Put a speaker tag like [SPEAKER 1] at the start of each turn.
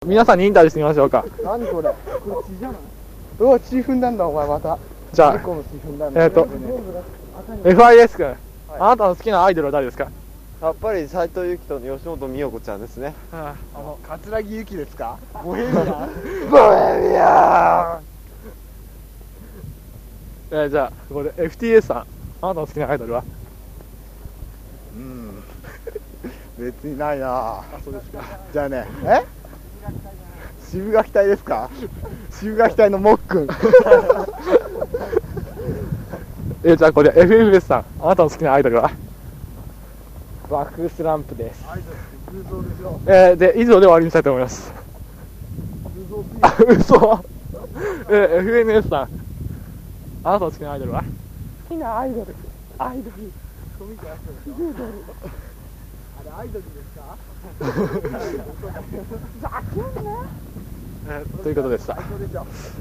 [SPEAKER 1] 皆さんにインタビューしてみましょうか。
[SPEAKER 2] 何これ、これ血じゃない。うわ、血踏んだんだお前また。
[SPEAKER 1] じゃあ
[SPEAKER 2] 猫の血踏んだんだ。
[SPEAKER 1] FIS 君、あなたの好きなアイドルは誰ですか？
[SPEAKER 3] やっぱり斉藤由貴と吉本美代子ちゃんですね。
[SPEAKER 2] 桂木由紀ですか？ボヘミアン。
[SPEAKER 3] ボヘミアン。
[SPEAKER 1] じゃあここで FTS さん、あなたの好きなアイドルは？
[SPEAKER 2] 別にないな。
[SPEAKER 1] あ、そうですか。
[SPEAKER 2] じゃあね、渋垣隊ですか？渋垣隊のもっくん。
[SPEAKER 1] じゃあこれ FFS さん、あなたの好きなアイドルは？
[SPEAKER 2] 爆風スランプです。
[SPEAKER 1] で以上で終わりにしたいと思います。あ、嘘。FNS さん、あなたの好きなアイドルは？
[SPEAKER 2] 好きなアイドル。アイドル。あれアイドルですか？
[SPEAKER 1] ということでした。